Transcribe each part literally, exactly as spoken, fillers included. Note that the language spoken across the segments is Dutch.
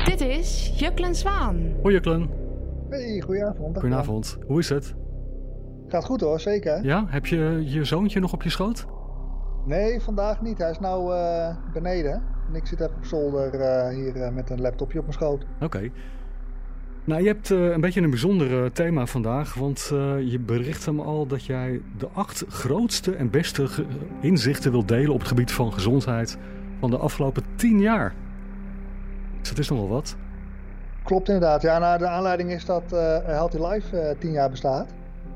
Dit is Juklen Zwaan. Hoi Juklen. Hey, goedenavond. Goedenavond. Hoe is het? Gaat goed hoor, zeker. Ja, heb je je zoontje nog op je schoot? Nee, vandaag niet. Hij is nou uh, beneden. En ik zit even op zolder uh, hier uh, met een laptopje op mijn schoot. Oké. Okay. Nou, je hebt uh, een beetje een bijzonder uh, thema vandaag. Want uh, je bericht hem al dat jij de acht grootste en beste ge- inzichten wilt delen op het gebied van gezondheid van de afgelopen tien jaar. Dus dat is nogal wat. Klopt inderdaad. Ja, nou, de aanleiding is dat uh, Healthy Life uh, tien jaar bestaat.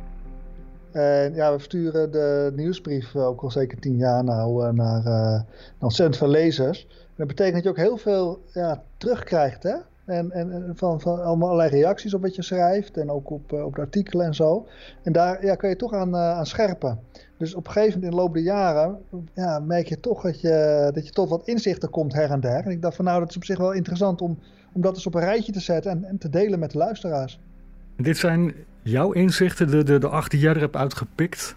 En ja, we versturen de nieuwsbrief ook al zeker tien jaar nou uh, naar, uh, naar ontzettend veel lezers. En dat betekent dat je ook heel veel ja, terugkrijgt, hè? En, en van, van allemaal allerlei reacties op wat je schrijft en ook op, uh, op de artikelen en zo. En daar ja, kun je toch aan, uh, aan scherpen. Dus op een gegeven moment in de loop der jaren ja, merk je toch dat je, dat je tot wat inzichten komt her en der. En ik dacht van nou, dat is op zich wel interessant om, om dat eens op een rijtje te zetten en, en te delen met de luisteraars. Dit zijn jouw inzichten, de, de, de acht die jij er hebt uitgepikt?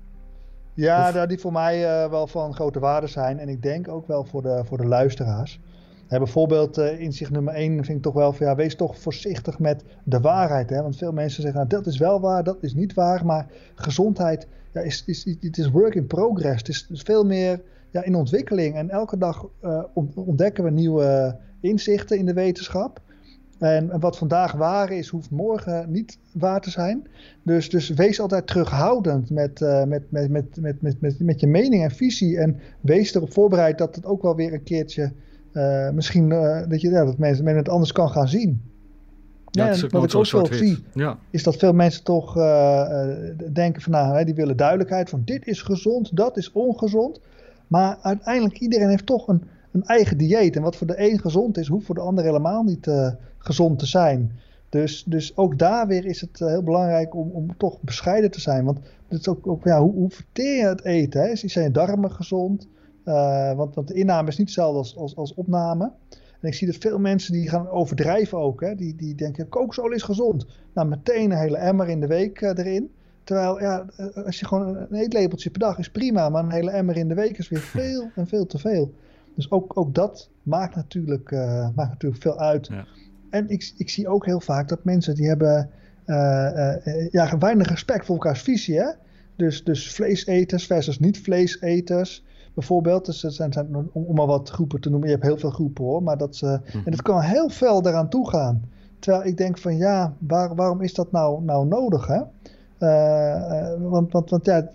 Ja, of... die voor mij uh, wel van grote waarde zijn. En ik denk ook wel voor de, voor de luisteraars. Ja, bijvoorbeeld uh, inzicht nummer één vind ik toch wel van ja, wees toch voorzichtig met de waarheid. Hè? Want veel mensen zeggen, nou, dat is wel waar, dat is niet waar. Maar gezondheid ja, is, is, is, is work in progress. Het is, is veel meer ja, in ontwikkeling. En elke dag uh, ontdekken we nieuwe inzichten in de wetenschap. En wat vandaag waar is, hoeft morgen niet waar te zijn. Dus, dus wees altijd terughoudend met, uh, met, met, met, met, met, met, met je mening en visie. En wees erop voorbereid dat het ook wel weer een keertje... Uh, misschien uh, dat, je, ja, dat mensen, men het anders kan gaan zien. Ja, ja, wat ik ook wel zie, ja. is dat veel mensen toch uh, uh, denken van nou, hè, die willen duidelijkheid van dit is gezond, dat is ongezond. Maar uiteindelijk iedereen heeft toch een, een eigen dieet. En wat voor de een gezond is, hoeft voor de ander helemaal niet uh, gezond te zijn. Dus, dus ook daar weer is het uh, heel belangrijk om, om toch bescheiden te zijn. Want het is ook, ook ja, hoe, hoe verteer je het eten? Hè? Zijn je darmen gezond? Uh, want, want de inname is niet hetzelfde als, als, als opname. En ik zie dat veel mensen die gaan overdrijven ook. Hè? Die, die denken, kokosolie is gezond. Nou, meteen een hele emmer in de week uh, erin. Terwijl, ja, als je gewoon een eetlepeltje per dag is prima. Maar een hele emmer in de week is weer veel en veel te veel. Dus ook, ook dat maakt natuurlijk, uh, maakt natuurlijk veel uit. Ja. En ik, ik zie ook heel vaak dat mensen die hebben uh, uh, ja, weinig respect voor elkaars visie. Hè? Dus, dus vleeseters versus niet-vleeseters. Bijvoorbeeld, dus dat zijn, zijn, om, om maar wat groepen te noemen. Je hebt heel veel groepen hoor. Maar dat, uh, mm-hmm. En dat kan heel fel eraan toe gaan. Terwijl ik denk van ja, waar, waarom is dat nou, nou nodig? Hè? Uh, uh, want, want, want ja,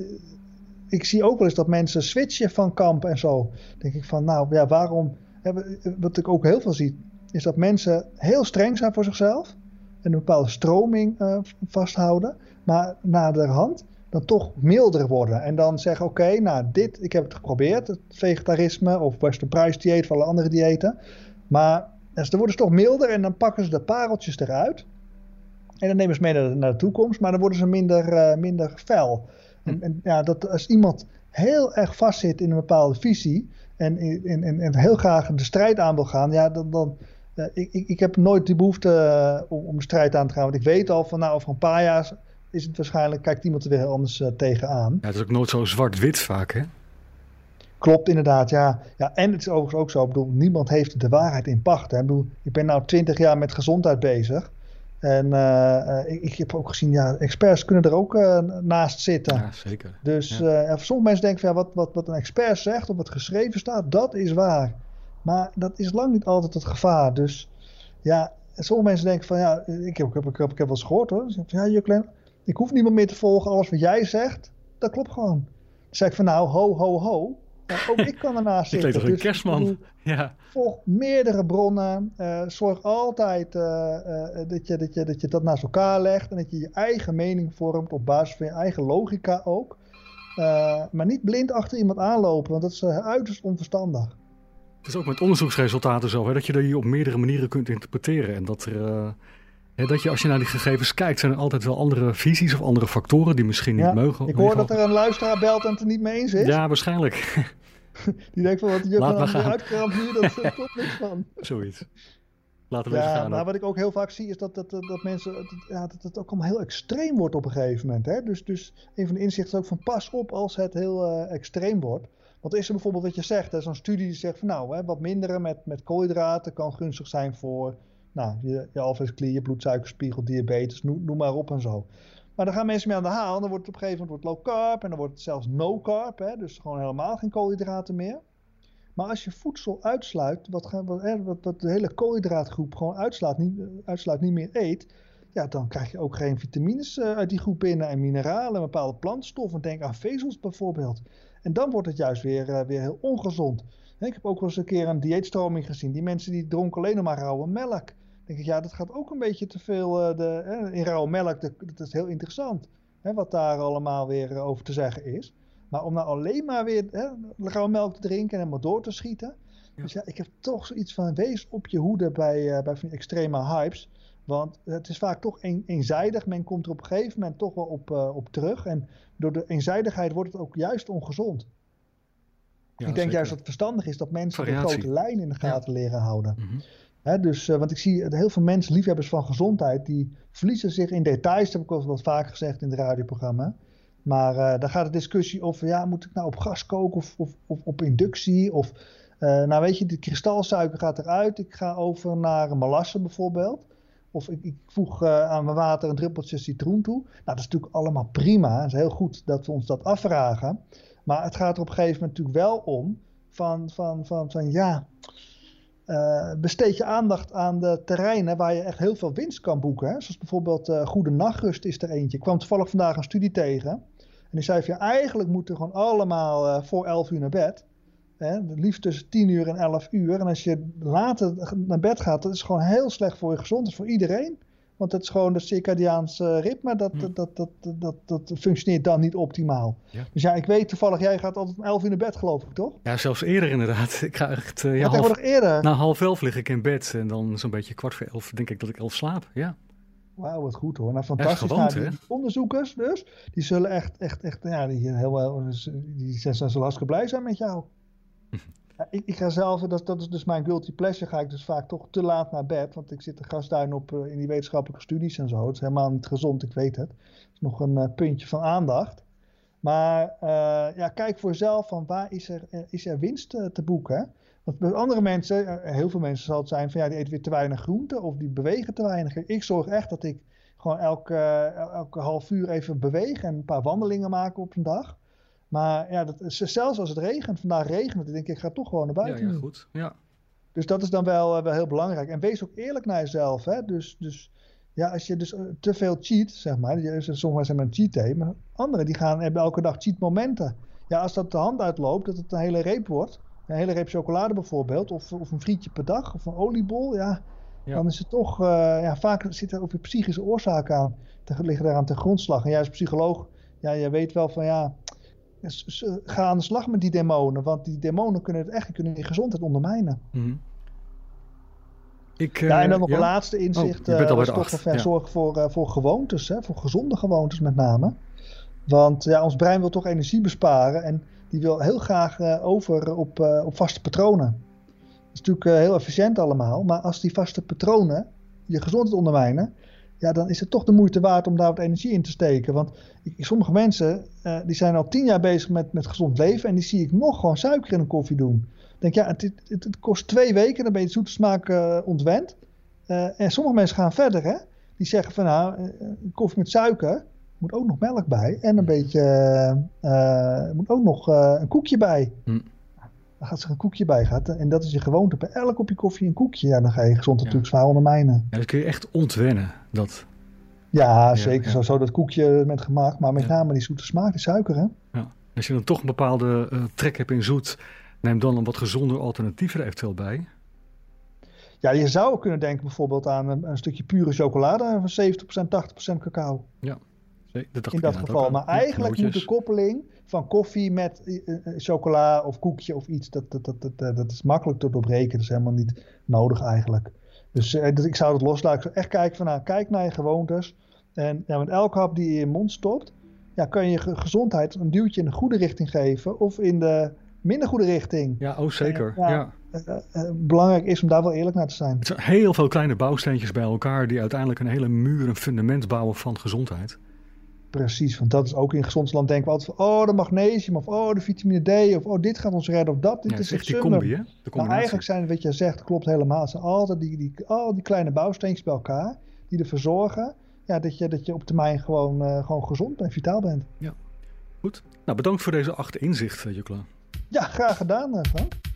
ik zie ook wel eens dat mensen switchen van kamp en zo. Dan denk ik van nou ja, waarom... Hè, wat ik ook heel veel zie, is dat mensen heel streng zijn voor zichzelf. En een bepaalde stroming uh, vasthouden. Maar naderhand... dan toch milder worden. En dan zeggen, oké, okay, nou dit, ik heb het geprobeerd. Het vegetarisme of Western Price dieet of alle andere diëten. Maar dus dan worden ze toch milder en dan pakken ze de pareltjes eruit. En dan nemen ze mee naar de, naar de toekomst. Maar dan worden ze minder, uh, minder fel. Hm. En, en ja, dat als iemand heel erg vastzit in een bepaalde visie... en, en, en, en heel graag de strijd aan wil gaan... ja, dan... dan uh, ik, ik, ik heb nooit die behoefte uh, om, om de strijd aan te gaan. Want ik weet al van, nou, over een paar jaar... is het waarschijnlijk, kijkt iemand er weer heel anders uh, tegenaan. Ja, het is ook nooit zo zwart-wit vaak, hè? Klopt, inderdaad, ja. ja. En het is overigens ook zo, ik bedoel, niemand heeft de waarheid in pacht. Hè. Ik bedoel, ik ben nou twintig jaar met gezondheid bezig. En uh, uh, ik, ik heb ook gezien, ja, experts kunnen er ook uh, naast zitten. Ja, zeker. Dus ja. Uh, voor sommige mensen denken van, ja, wat, wat, wat een expert zegt of wat geschreven staat, dat is waar. Maar dat is lang niet altijd het gevaar. Dus ja, sommige mensen denken van, ja, ik heb, ik heb, ik heb, ik heb wel eens gehoord hoor. Van, ja, Juklen, ik hoef niemand meer te volgen. Alles wat jij zegt, dat klopt gewoon. Dan zeg ik van nou, ho, ho, ho. Ja, ook ik kan ernaast zitten. Ik weet toch een dus, kerstman. Ja. Volg meerdere bronnen. Uh, zorg altijd uh, uh, dat, je, dat, je, dat je dat naast elkaar legt. En dat je je eigen mening vormt op basis van je eigen logica ook. Uh, maar niet blind achter iemand aanlopen. Want dat is uh, uiterst onverstandig. Het is ook met onderzoeksresultaten zo. Hè, dat je die op meerdere manieren kunt interpreteren. En dat er... Uh... Ja, dat je als je naar die gegevens kijkt, zijn er altijd wel andere visies of andere factoren die misschien niet ja, mogen. Ik hoor dat er een luisteraar belt en het er niet mee eens is. Ja, waarschijnlijk. Die denkt van wat die Juklen uitkraamt hier, dat klopt niks van. Zoiets. Laten we ja, even gaan. Maar wat ik ook heel vaak zie is dat, dat, dat mensen, dat, ja, dat het ook allemaal heel extreem wordt op een gegeven moment. Hè? Dus, dus een van de inzichten is ook van pas op als het heel uh, extreem wordt. Want is er bijvoorbeeld wat je zegt, hè, zo'n studie die zegt van nou, hè, wat minderen met, met koolhydraten kan gunstig zijn voor nou, je, je alvleesklier, je bloedsuikerspiegel, diabetes, noem, noem maar op en zo. Maar dan gaan mensen mee aan de haal en dan wordt het op een gegeven moment wordt low carb en dan wordt het zelfs no carb, hè, dus gewoon helemaal geen koolhydraten meer. Maar als je voedsel uitsluit, wat, wat, wat, wat de hele koolhydraatgroep gewoon uitsluit niet, uitsluit niet meer eet, ja, dan krijg je ook geen vitamines uh, uit die groep binnen en mineralen en bepaalde plantstoffen. Denk aan vezels bijvoorbeeld. En dan wordt het juist weer, uh, weer heel ongezond. Ik heb ook wel eens een keer een dieetstroming gezien. Die mensen die dronken alleen nog maar rauwe melk. Dan denk ik, ja, dat gaat ook een beetje te veel. Uh, de, uh, in rauwe melk, dat, dat is heel interessant. Hè, wat daar allemaal weer uh, over te zeggen is. Maar om nou alleen maar weer hè, rauwe melk te drinken en helemaal door te schieten. Ja. Dus ja, ik heb toch zoiets van, wees op je hoede bij, uh, bij van die extreme hypes. Want het is vaak toch een, eenzijdig. Men komt er op een gegeven moment toch wel op, uh, op terug. En door de eenzijdigheid wordt het ook juist ongezond. Ja, ik denk zeker. Juist dat het verstandig is dat mensen Variatie. de grote lijn in de gaten ja. leren houden. Mm-hmm. He, dus, uh, want ik zie heel veel mensen, liefhebbers van gezondheid, die verliezen zich in details. Dat heb ik al wat vaak gezegd in het radioprogramma. Maar uh, dan gaat de discussie over, ja, moet ik nou op gas koken of, of, of op inductie? Of, uh, nou weet je, de kristalsuiker gaat eruit. Ik ga over naar melasse bijvoorbeeld. Of ik, ik voeg uh, aan mijn water een druppeltje citroen toe. Nou, dat is natuurlijk allemaal prima. Het is heel goed dat we ons dat afvragen. Maar het gaat er op een gegeven moment natuurlijk wel om van, van, van, van ja, uh, besteed je aandacht aan de terreinen waar je echt heel veel winst kan boeken. Hè? Zoals bijvoorbeeld uh, goede nachtrust is er eentje. Ik kwam toevallig vandaag een studie tegen. En die zei van ja, eigenlijk moeten we gewoon allemaal uh, voor elf uur naar bed. Hè? Liefst tussen tien uur en elf uur. En als je later naar bed gaat, dat is gewoon heel slecht voor je gezondheid, voor iedereen. Want het is gewoon het circadiaanse ritme, dat, hm. dat, dat, dat, dat, dat functioneert dan niet optimaal. Ja. Dus ja, ik weet toevallig, jij gaat altijd om elf uur naar bed, geloof ik, toch? Ja, zelfs eerder inderdaad. Ik ga echt, uh, ja, half, eerder. Na half elf lig ik in bed en dan zo'n beetje kwart voor elf denk ik dat ik elf slaap, ja. Wauw, wat goed hoor. Nou, fantastisch. Gewond, nou, die onderzoekers dus, die zullen echt, echt, echt, ja, die, heel, die zijn zo lastig blij zijn met jou. Ja, ik, ik ga zelf, dat, dat is dus mijn guilty pleasure, ga ik dus vaak toch te laat naar bed. Want ik zit de gasduin op uh, in die wetenschappelijke studies en zo. Het is helemaal niet gezond, ik weet het. Het is nog een uh, puntje van aandacht. Maar uh, ja, kijk voor jezelf van waar is er, uh, is er winst uh, te boeken. Hè? Want bij andere mensen, uh, heel veel mensen zal het zijn van ja, die eten weer te weinig groente of die bewegen te weinig. Ik zorg echt dat ik gewoon elke, uh, elke half uur even beweeg en een paar wandelingen maken op een dag. Maar ja, dat is, zelfs als het regent, vandaag regent het, dan denk ik, ik ga toch gewoon naar buiten. Ja, ja, goed. Ja. Dus dat is dan wel, wel heel belangrijk. En wees ook eerlijk naar jezelf. Hè? Dus, dus ja, als je dus te veel cheat, zeg maar, sommige mensen hebben een cheat day, maar anderen die gaan, hebben elke dag cheat momenten. Ja, als dat de hand uitloopt, dat het een hele reep wordt, een hele reep chocolade bijvoorbeeld, of, of een frietje per dag, of een oliebol, ja, ja. dan is het toch, uh, ja, vaak zit er ook weer psychische oorzaken aan, te, liggen daar aan ten grondslag. En jij als psycholoog, ja, je weet wel van ja, ga aan de slag met die demonen, want die demonen kunnen het echt, kunnen die gezondheid ondermijnen. Mm-hmm. Ik, uh, ja, en dan nog ja? een laatste inzicht, oh, uh, dat is toch even ja. zorgen voor, uh, voor gewoontes, hè, voor gezonde gewoontes met name. Want ja, ons brein wil toch energie besparen en die wil heel graag uh, over op, uh, op vaste patronen. Dat is natuurlijk uh, heel efficiënt allemaal, maar als die vaste patronen je gezondheid ondermijnen, ja, dan is het toch de moeite waard om daar wat energie in te steken. Want ik, sommige mensen, uh, die zijn al tien jaar bezig met, met gezond leven en die zie ik nog gewoon suiker in een koffie doen. Ik denk, ja, het, het, het kost twee weken, dan ben je de zoete smaak uh, ontwend. Uh, en sommige mensen gaan verder, hè. Die zeggen van, nou, uh, koffie met suiker, moet ook nog melk bij. En een beetje, uh, uh, moet ook nog uh, een koekje bij. Hm. Dan gaat er een koekje bij gaat. En dat is je gewoonte. Bij elk kopje koffie een koekje. Ja, dan ga je gezond ja. natuurlijk zwaar ondermijnen. Ja, dat kun je echt ontwennen. Dat... Ja, zeker. Ja, ja. Zo, zo dat koekje met gemaakt. Maar met ja. name die zoete smaak, die suiker, hè. Ja. Als je dan toch een bepaalde uh, trek hebt in zoet, neem dan een wat gezonder alternatief er eventueel bij. Ja, je zou kunnen denken bijvoorbeeld aan een, een stukje pure chocolade van zeventig procent, tachtig procent cacao. Ja, dat dacht in dat geval. Maar eigenlijk ja, moet de koppeling van koffie met uh, chocola of koekje of iets, dat, dat, dat, dat, dat is makkelijk te doorbreken. Dat is helemaal niet nodig eigenlijk. Dus, uh, dus ik zou het loslaten. Ik zou echt kijken van, nou, kijk naar je gewoontes. En ja, met elke hap die je in je mond stopt, ja, kan je je gezondheid een duwtje in de goede richting geven of in de minder goede richting. Ja, oh zeker. Uh, ja, ja. Uh, uh, belangrijk is om daar wel eerlijk naar te zijn. Het zijn heel veel kleine bouwsteentjes bij elkaar die uiteindelijk een hele muur, een fundament bouwen van gezondheid. Precies, want dat is ook in Gezondland denken we altijd van, oh, de magnesium, of oh, de vitamine D, of oh, dit gaat ons redden, of dat. Dit ja, is het het die summum. combi, hè? De Nou, eigenlijk zijn, wat je zegt, klopt helemaal. Het zijn altijd die, die, al die kleine bouwsteentjes bij elkaar, die ervoor zorgen ja, dat, je, dat je op termijn gewoon, uh, gewoon gezond en vitaal bent. Ja, goed. Nou, bedankt voor deze acht inzichten, Jukla. Ja, graag gedaan, Frank.